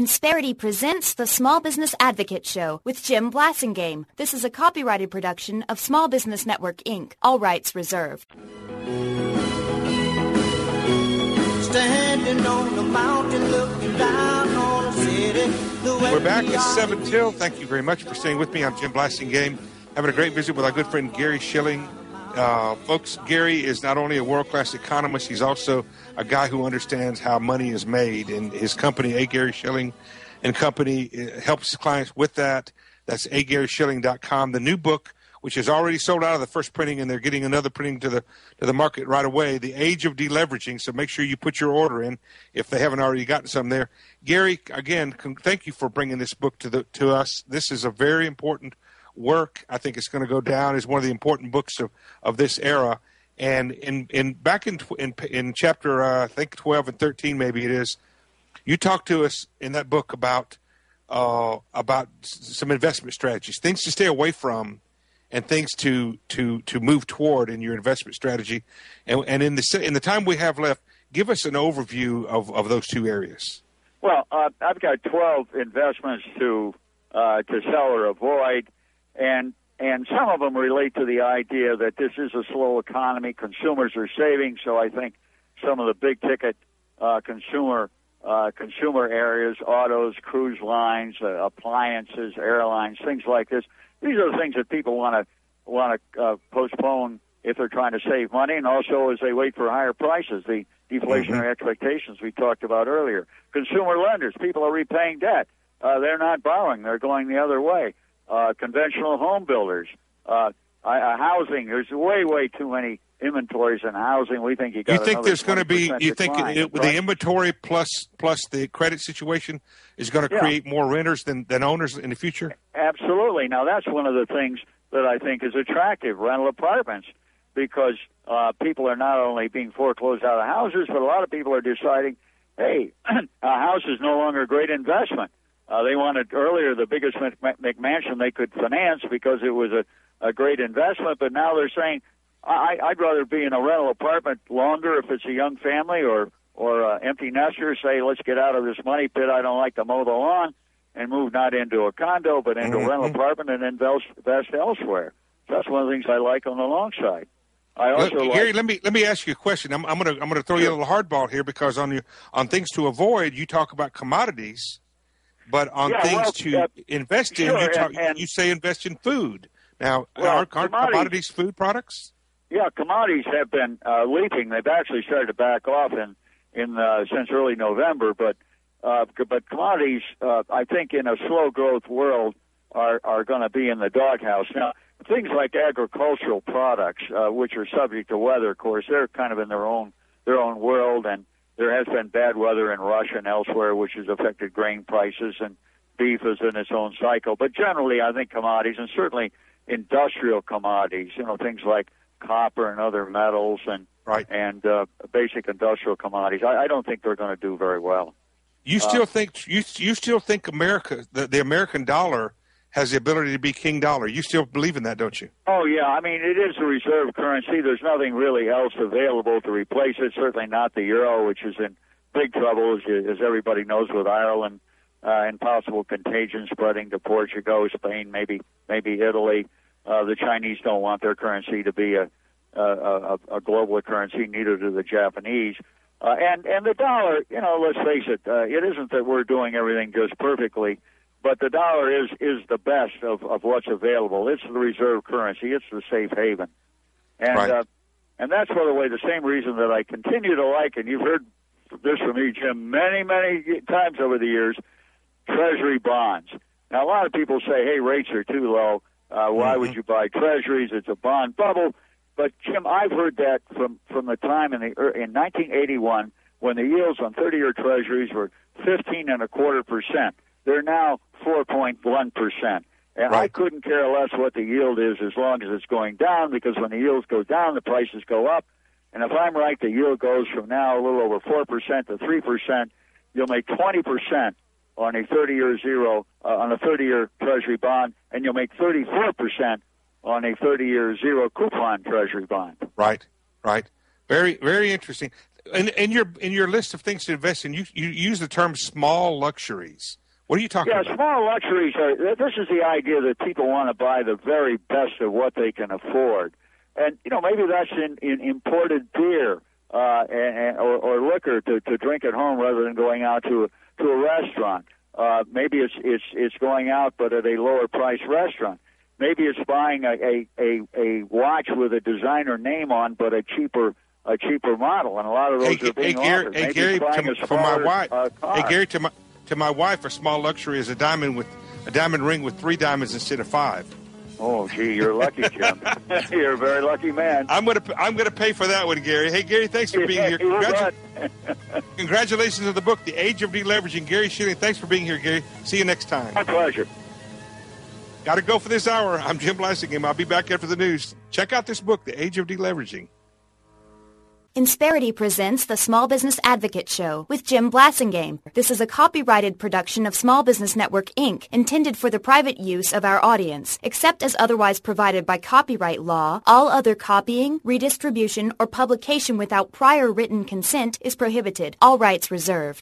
Insperity presents the Small Business Advocate Show with Jim Blasingame. This is a copyrighted production of Small Business Network, Inc. All rights reserved. Standing on the mountain, looking down on the city. We're back at 7 till. Thank you very much for staying with me. I'm Jim Blasingame, having a great visit with our good friend Gary Shilling. Folks, Gary is not only a world-class economist, he's also a guy who understands how money is made. And his company, A. Gary Shilling and Company, helps clients with that. That's agaryshilling.com. The new book, which is already sold out of the first printing, and they're getting another printing to the market right away, The Age of Deleveraging. So make sure you put your order in if they haven't already gotten some there. Gary, again, thank you for bringing this book to us. This is a very important work. I think it's going to go down as one of the important books of this era. And back in chapter I think 12 and 13 maybe it is, you talked to us in that book about some investment strategies, things to stay away from, and things to move toward in your investment strategy. And in the time we have left, give us an overview of those two areas. Well, I've got 12 investments to sell or avoid. And some of them relate to the idea that this is a slow economy. Consumers are saving, so I think some of the big ticket consumer areas, autos, cruise lines, appliances, airlines, things like this. These are the things that people want to postpone if they're trying to save money, and also as they wait for higher prices, the deflationary expectations we talked about earlier. Consumer lenders, people are repaying debt. They're not borrowing; they're going the other way. Conventional home builders, housing. There's way too many inventories in housing. We think you think there's going to be. You think the inventory plus the credit situation is going to create more renters than owners in the future? Absolutely. Now that's one of the things that I think is attractive, rental apartments, because people are not only being foreclosed out of houses, but a lot of people are deciding, hey, a house is no longer a great investment. They wanted earlier the biggest McMansion they could finance because it was a great investment, but now they're saying, I'd rather be in a rental apartment longer if it's a young family or empty nester. Say, let's get out of this money pit. I don't like to mow the lawn, and move not into a condo but into a rental apartment and invest elsewhere. So that's one of the things I like on the long side. I also Gary, let me ask you a question. I'm going to throw you a little hardball here because on things to avoid, you talk about commodities. But on things to invest in, you say invest in food. Now, aren't commodities food products? Yeah, commodities have been leaping. They've actually started to back off since early November. But commodities, I think, in a slow growth world, are going to be in the doghouse. Now, things like agricultural products, which are subject to weather, of course, they're kind of in their own world, and there has been bad weather in Russia and elsewhere, which has affected grain prices, and beef is in its own cycle. But generally, I think commodities, and certainly industrial commodities, things like copper and other metals and basic industrial commodities, I don't think they're going to do very well. You still think America, the American dollar, has the ability to be king dollar? You still believe in that, don't you? Oh, yeah. I mean, it is a reserve currency. There's nothing really else available to replace it, certainly not the euro, which is in big trouble, as everybody knows, with Ireland and possible contagion spreading to Portugal, Spain, maybe Italy. The Chinese don't want their currency to be a global currency, neither do the Japanese. And the dollar, let's face it, it isn't that we're doing everything just perfectly, but the dollar is the best of what's available. It's the reserve currency. It's the safe haven. And and that's, by the way, the same reason that I continue to like, and you've heard this from me, Jim, many times over the years, Treasury bonds. Now, a lot of people say, hey, rates are too low. Why would you buy Treasuries? It's a bond bubble. But, Jim, I've heard that from the time in 1981 when the yields on 30-year Treasuries were 15.25%. They're now 4.1%. And I couldn't care less what the yield is as long as it's going down, because when the yields go down, the prices go up. And if I'm right, the yield goes from now a little over 4% to 3%. You'll make 20% on a 30-year Treasury bond, and you'll make 34% on a 30-year zero coupon Treasury bond. Right. Very, very interesting. in your list of things to invest in, you use the term small luxuries. What are you talking about? Yeah, small luxuries this is the idea that people want to buy the very best of what they can afford. And, maybe that's in imported beer or liquor to drink at home rather than going out to a restaurant. Maybe it's going out but at a lower price restaurant. Maybe it's buying a watch with a designer name on but a cheaper model, and a lot of those are being offered. Hey, Gary, for my wife. Hey, Gary, to my wife, a small luxury is a diamond ring with 3 diamonds instead of 5. Oh, gee, you're lucky, Jim. You're a very lucky man. I'm gonna pay for that one, Gary. Hey, Gary, thanks for being here. Congratulations on the book, The Age of Deleveraging. Gary Schilling, thanks for being here, Gary. See you next time. My pleasure. Got to go for this hour. I'm Jim Blasingame. I'll be back after the news. Check out this book, The Age of Deleveraging. Insperity presents the Small Business Advocate Show with Jim Blasingame. This is a copyrighted production of Small Business Network, Inc., intended for the private use of our audience. Except as otherwise provided by copyright law, all other copying, redistribution, or publication without prior written consent is prohibited. All rights reserved.